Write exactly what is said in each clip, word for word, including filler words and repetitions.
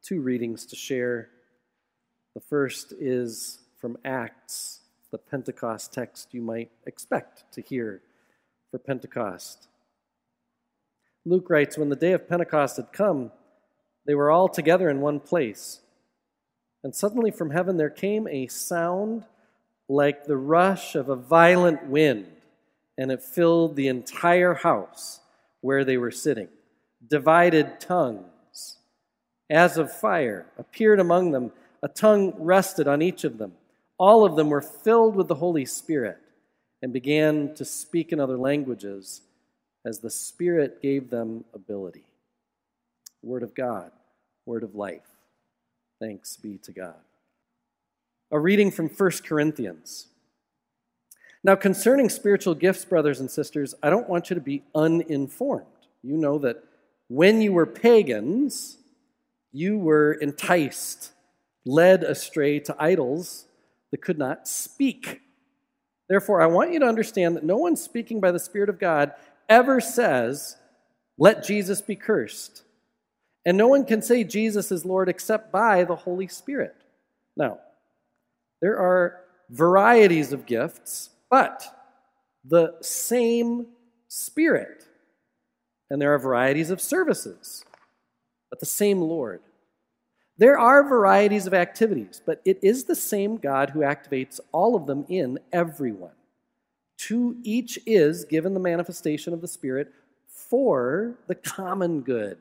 two readings to share. The first is from Acts, the Pentecost text you might expect to hear for Pentecost. Luke writes, "When the day of Pentecost had come, they were all together in one place. And suddenly from heaven there came a sound like the rush of a violent wind, and it filled the entire house where they were sitting. Divided tongues, as of fire, appeared among them. A tongue rested on each of them. All of them were filled with the Holy Spirit and began to speak in other languages as the Spirit gave them ability." Word of God, word of life. Thanks be to God. A reading from First Corinthians. "Now concerning spiritual gifts, brothers and sisters, I don't want you to be uninformed. You know that when you were pagans, you were enticed, led astray to idols that could not speak. Therefore, I want you to understand that no one speaking by the Spirit of God ever says, 'Let Jesus be cursed.' And no one can say Jesus is Lord except by the Holy Spirit. Now, there are varieties of gifts, but the same Spirit. And there are varieties of services, but the same Lord. There are varieties of activities, but it is the same God who activates all of them in everyone. To each is given the manifestation of the Spirit for the common good.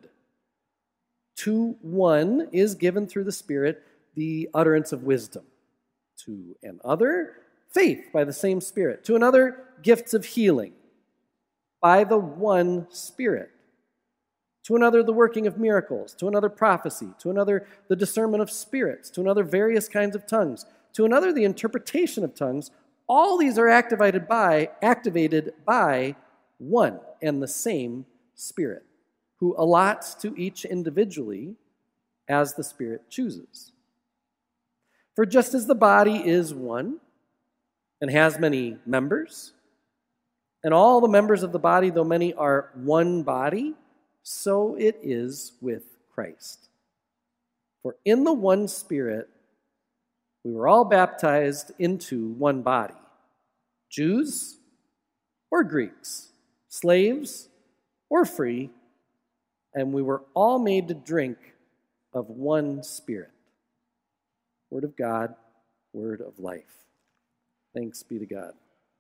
To one is given through the Spirit the utterance of wisdom. To another, faith by the same Spirit. To another, gifts of healing by the one Spirit. To another, the working of miracles. To another, prophecy. To another, the discernment of spirits. To another, various kinds of tongues. To another, the interpretation of tongues. All these are activated by, activated by one and the same Spirit, who allots to each individually as the Spirit chooses. For just as the body is one and has many members, and all the members of the body, though many, are one body, so it is with Christ. For in the one Spirit we were all baptized into one body, Jews or Greeks, slaves or free, and we were all made to drink of one Spirit. Word of God, word of life. Thanks be to God.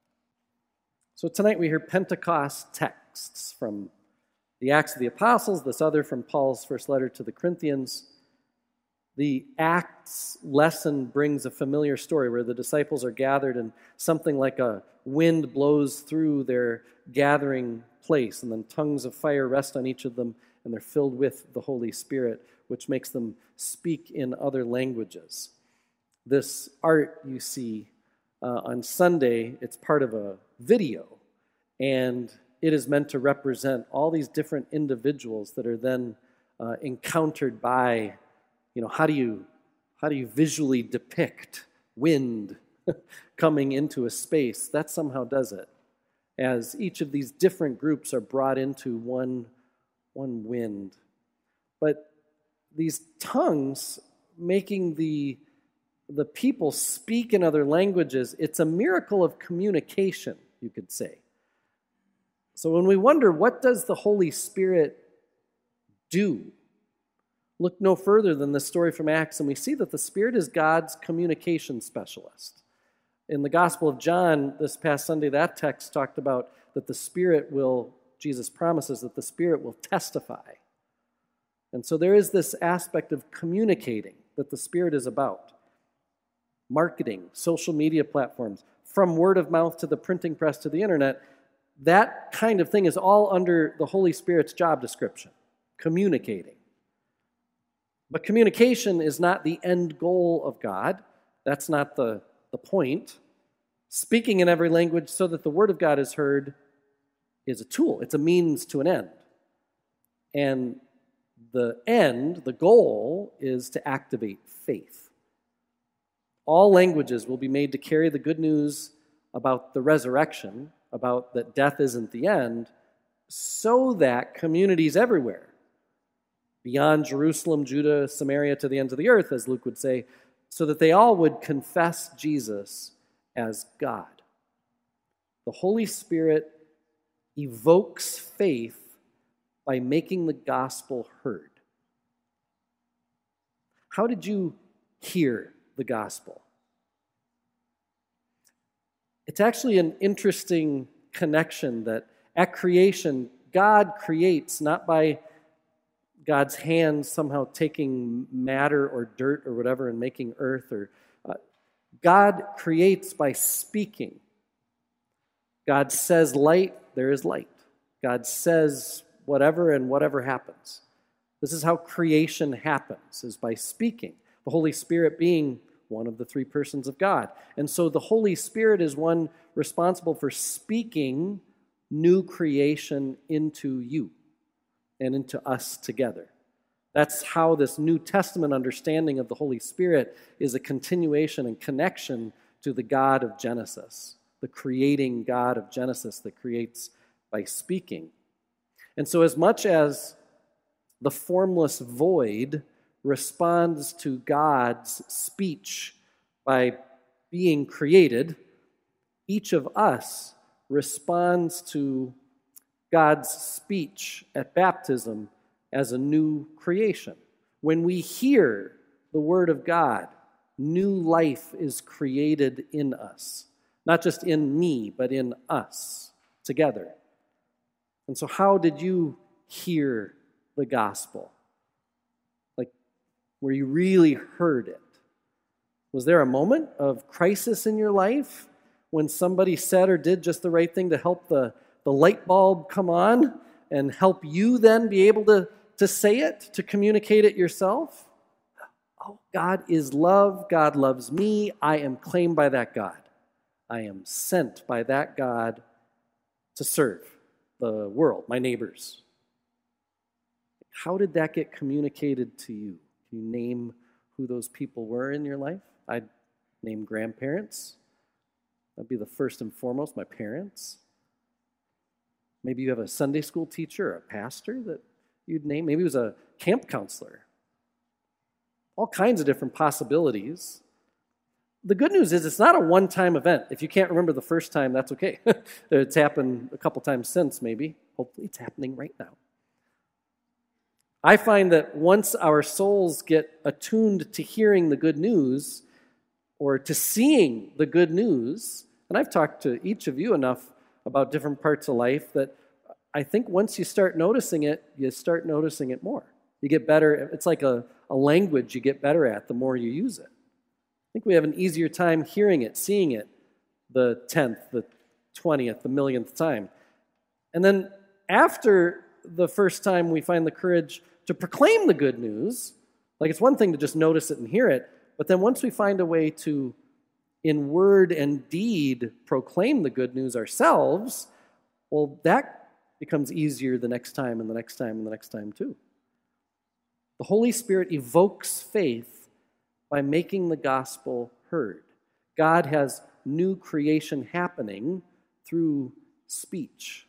So tonight we hear Pentecost texts from the Acts of the Apostles, this other from Paul's first letter to the Corinthians. The Acts lesson brings a familiar story where the disciples are gathered and something like a wind blows through their gathering place, and then tongues of fire rest on each of them, and they're filled with the Holy Spirit, which makes them speak in other languages. This art you see uh, on Sunday, it's part of a video, and it is meant to represent all these different individuals that are then uh, encountered by, you know, how do you how do you visually depict wind coming into a space? That somehow does it, as each of these different groups are brought into one one wind. But these tongues making the the people speak in other languages, it's a miracle of communication, you could say. So when we wonder, what does the Holy Spirit do? Look no further than this story from Acts, and we see that the Spirit is God's communication specialist. In the Gospel of John, this past Sunday, that text talked about that the Spirit will, Jesus promises that the Spirit will testify. And so there is this aspect of communicating that the Spirit is about. Marketing, social media platforms, from word of mouth to the printing press to the internet, that kind of thing is all under the Holy Spirit's job description, communicating. But communication is not the end goal of God. That's not the, the point. Speaking in every language so that the word of God is heard is a tool. It's a means to an end. And the end, the goal, is to activate faith. All languages will be made to carry the good news about the resurrection, about that death isn't the end, so that communities everywhere beyond Jerusalem, Judah, Samaria, to the ends of the earth, as Luke would say, so that they all would confess Jesus as God. The Holy Spirit evokes faith by making the gospel heard. How did you hear the gospel? It's actually an interesting connection that at creation, God creates not by God's hand somehow taking matter or dirt or whatever and making earth. Or uh, God creates by speaking. God says light, there is light. God says whatever, and whatever happens. This is how creation happens, is by speaking. The Holy Spirit being one of the three persons of God. And so the Holy Spirit is one responsible for speaking new creation into you and into us together. That's how this New Testament understanding of the Holy Spirit is a continuation and connection to the God of Genesis, the creating God of Genesis that creates by speaking. And so as much as the formless void responds to God's speech by being created, each of us responds to God's speech at baptism as a new creation. When we hear the word of God, new life is created in us. Not just in me, but in us together. And so how did you hear the gospel? Like, where you really heard it? Was there a moment of crisis in your life when somebody said or did just the right thing to help the, the light bulb come on and help you then be able to, to say it, to communicate it yourself? Oh, God is love. God loves me. I am claimed by that God. I am sent by that God to serve the world, my neighbors. How did that get communicated to you? Can you name who those people were in your life? I'd name grandparents. That'd be the first and foremost, my parents. Maybe you have a Sunday school teacher or a pastor that you'd name. Maybe it was a camp counselor. All kinds of different possibilities. The good news is it's not a one-time event. If you can't remember the first time, that's okay. It's happened a couple times since, maybe. Hopefully it's happening right now. I find that once our souls get attuned to hearing the good news or to seeing the good news, and I've talked to each of you enough about different parts of life that I think once you start noticing it, you start noticing it more. You get better. It's like a, a language you get better at the more you use it. I think we have an easier time hearing it, seeing it the tenth, the twentieth, the millionth time. And then after the first time we find the courage to proclaim the good news, like it's one thing to just notice it and hear it, but then once we find a way to, in word and deed, proclaim the good news ourselves, well, that becomes easier the next time and the next time and the next time too. The Holy Spirit evokes faith by making the gospel heard. God has new creation happening through speech.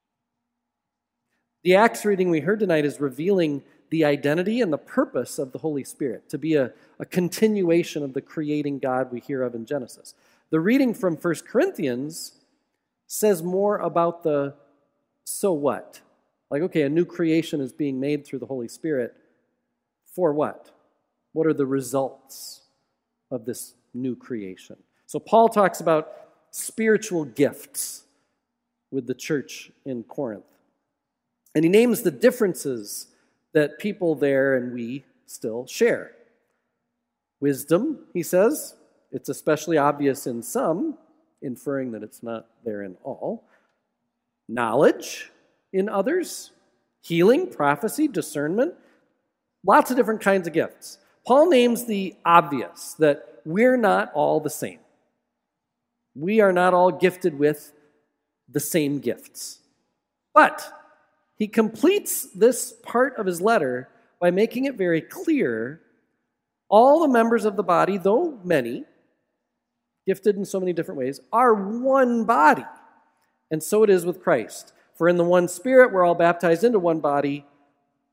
The Acts reading we heard tonight is revealing the identity and the purpose of the Holy Spirit, to be a, a continuation of the creating God we hear of in Genesis. The reading from First Corinthians says more about the so what. Like, okay, a new creation is being made through the Holy Spirit. For what? What are the results of this new creation? So Paul talks about spiritual gifts with the church in Corinth. And he names the differences that people there and we still share. Wisdom, he says, it's especially obvious in some, inferring that it's not there in all. Knowledge in others. Healing, prophecy, discernment. Lots of different kinds of gifts. Paul names the obvious, that we're not all the same. We are not all gifted with the same gifts. But he completes this part of his letter by making it very clear all the members of the body, though many, gifted in so many different ways, are one body. And so it is with Christ. For in the one Spirit we're all baptized into one body,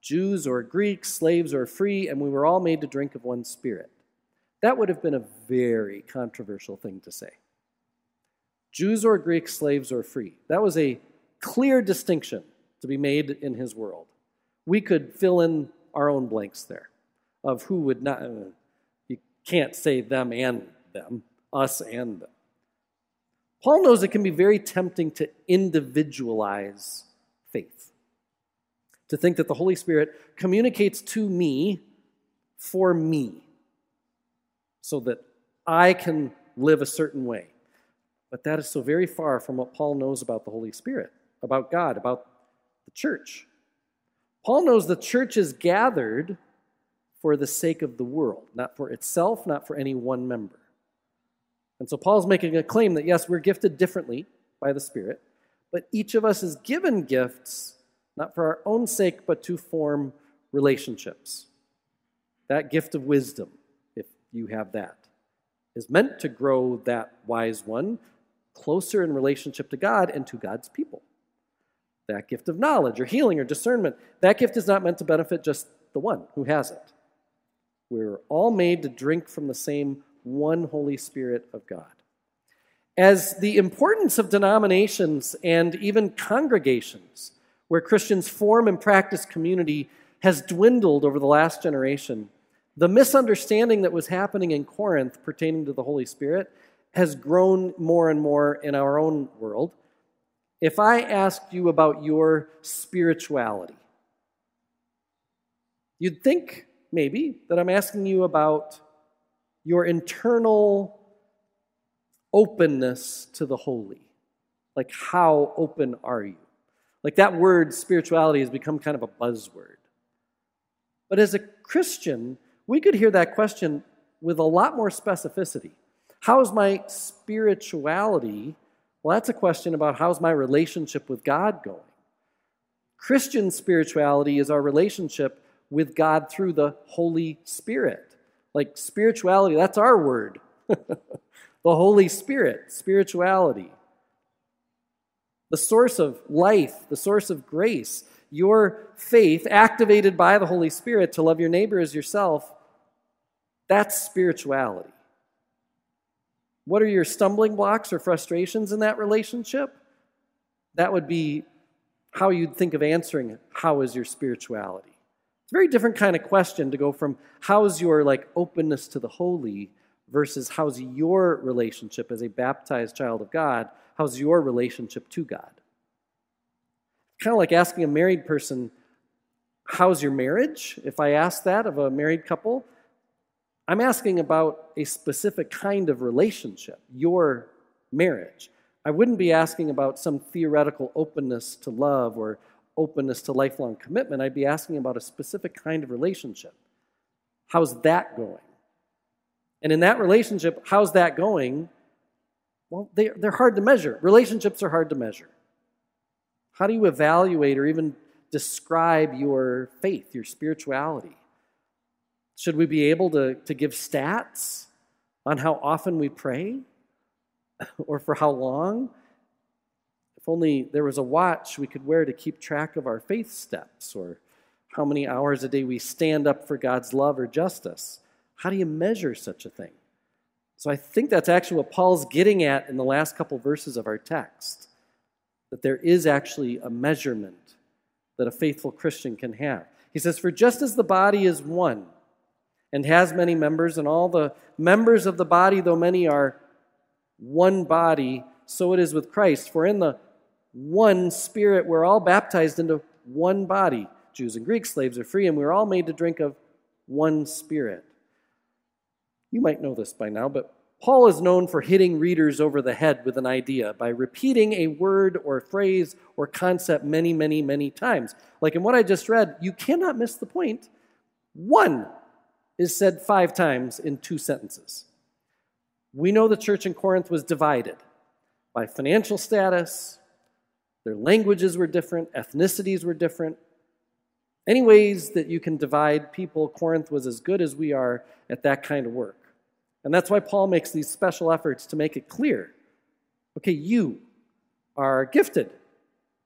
Jews or Greeks, slaves or free, and we were all made to drink of one Spirit. That would have been a very controversial thing to say. Jews or Greeks, slaves or free. That was a clear distinction to be made in his world. We could fill in our own blanks there of who would not. Uh, you can't say them and them, us and them. Paul knows it can be very tempting to individualize faith, to think that the Holy Spirit communicates to me for me so that I can live a certain way. But that is so very far from what Paul knows about the Holy Spirit, about God, about the church. Paul knows the church is gathered for the sake of the world, not for itself, not for any one member. And so Paul's making a claim that, yes, we're gifted differently by the Spirit, but each of us is given gifts not for our own sake, but to form relationships. That gift of wisdom, if you have that, is meant to grow that wise one closer in relationship to God and to God's people. That gift of knowledge or healing or discernment, that gift is not meant to benefit just the one who has it. We're all made to drink from the same one Holy Spirit of God. As the importance of denominations and even congregations where Christians form and practice community has dwindled over the last generation, the misunderstanding that was happening in Corinth pertaining to the Holy Spirit has grown more and more in our own world. If I asked you about your spirituality, you'd think maybe that I'm asking you about your internal openness to the holy. Like, how open are you? Like, that word spirituality has become kind of a buzzword. But as a Christian, we could hear that question with a lot more specificity. How's my spirituality? Well, that's a question about how's my relationship with God going. Christian spirituality is our relationship with God through the Holy Spirit. Like, spirituality, that's our word. The Holy Spirit, spirituality. The source of life, the source of grace, your faith activated by the Holy Spirit to love your neighbor as yourself, that's spirituality. What are your stumbling blocks or frustrations in that relationship? That would be how you'd think of answering it. How is your spirituality? It's a very different kind of question to go from how's your like openness to the holy versus how's your relationship as a baptized child of God, how's your relationship to God? Kind of like asking a married person, how's your marriage? If I ask that of a married couple, I'm asking about a specific kind of relationship, your marriage. I wouldn't be asking about some theoretical openness to love or openness to lifelong commitment. I'd be asking about a specific kind of relationship. How's that going? And in that relationship, how's that going? Well, they, they're hard to measure. Relationships are hard to measure. How do you evaluate or even describe your faith, your spirituality? Should we be able to, to give stats on how often we pray or for how long? If only there was a watch we could wear to keep track of our faith steps or how many hours a day we stand up for God's love or justice. How do you measure such a thing? So I think that's actually what Paul's getting at in the last couple verses of our text, that there is actually a measurement that a faithful Christian can have. He says, "For just as the body is one and has many members, and all the members of the body, though many, are one body, so it is with Christ. For in the one Spirit we're all baptized into one body, Jews and Greeks, slaves or free, and we're all made to drink of one Spirit." You might know this by now, but Paul is known for hitting readers over the head with an idea by repeating a word or phrase or concept many, many, many times. Like in what I just read, you cannot miss the point. One is said five times in two sentences. We know the church in Corinth was divided by financial status, their languages were different, ethnicities were different. Any ways that you can divide people, Corinth was as good as we are at that kind of work. And that's why Paul makes these special efforts to make it clear. Okay, you are gifted.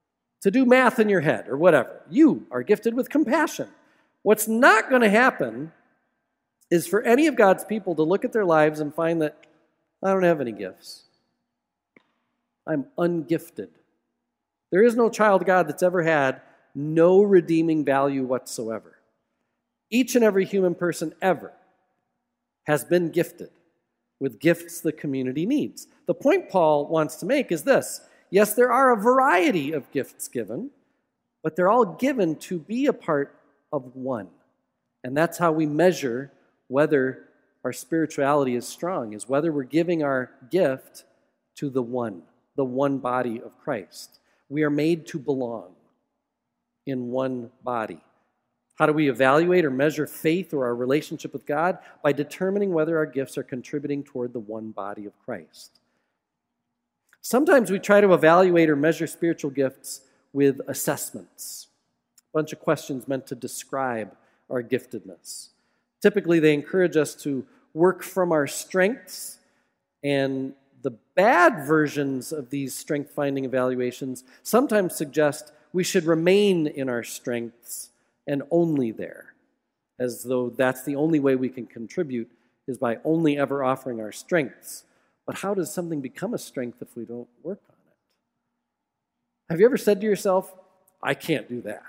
to do math in your head or whatever. You are gifted with compassion. What's not going to happen is for any of God's people to look at their lives and find that I don't have any gifts. I'm ungifted. There is no child of God that's ever had no redeeming value whatsoever. Each and every human person ever has been gifted with gifts the community needs. The point Paul wants to make is this. Yes, there are a variety of gifts given, but they're all given to be a part of one. And that's how we measure whether our spirituality is strong, is whether we're giving our gift to the one, the one body of Christ. We are made to belong in one body. How do we evaluate or measure faith or our relationship with God? By determining whether our gifts are contributing toward the one body of Christ. Sometimes we try to evaluate or measure spiritual gifts with assessments, a bunch of questions meant to describe our giftedness. Typically, they encourage us to work from our strengths, and the bad versions of these strength-finding evaluations sometimes suggest we should remain in our strengths and only there, as though that's the only way we can contribute is by only ever offering our strengths. But how does something become a strength if we don't work on it? Have you ever said to yourself, I can't do that.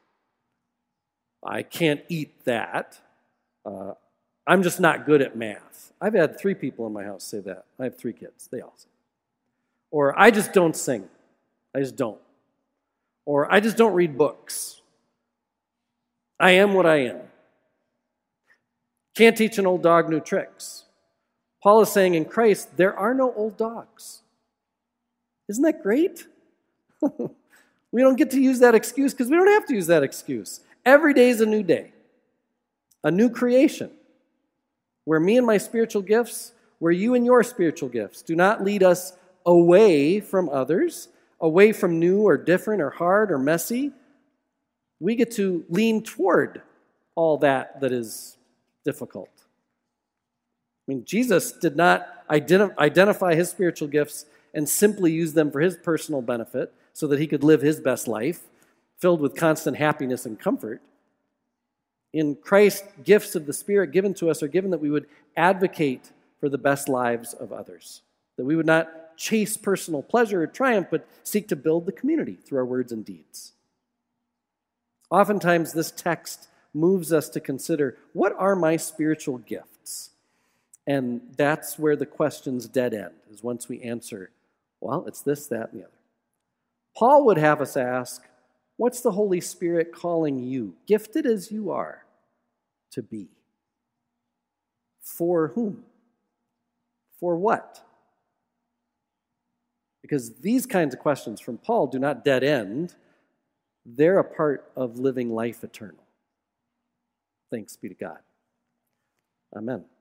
I can't eat that. Uh, I'm just not good at math. I've had three people in my house say that. I have three kids. They all say. Or I just don't sing. I just don't. Or I just don't read books. I am what I am. Can't teach an old dog new tricks. Paul is saying in Christ, there are no old dogs. Isn't that great? We don't get to use that excuse because we don't have to use that excuse. Every day is a new day, a new creation, where me and my spiritual gifts, where you and your spiritual gifts do not lead us away from others, away from new or different or hard or messy. We get to lean toward all that that is difficult. I mean, Jesus did not identi- identify his spiritual gifts and simply use them for his personal benefit so that he could live his best life, filled with constant happiness and comfort. In Christ, gifts of the Spirit given to us are given that we would advocate for the best lives of others, that we would not chase personal pleasure or triumph, but seek to build the community through our words and deeds. Oftentimes, this text moves us to consider, what are my spiritual gifts? And that's where the questions dead end, is once we answer, well, it's this, that, and the other. Paul would have us ask, what's the Holy Spirit calling you, gifted as you are, to be? For whom? For what? Because these kinds of questions from Paul do not dead end. They're a part of living life eternal. Thanks be to God. Amen.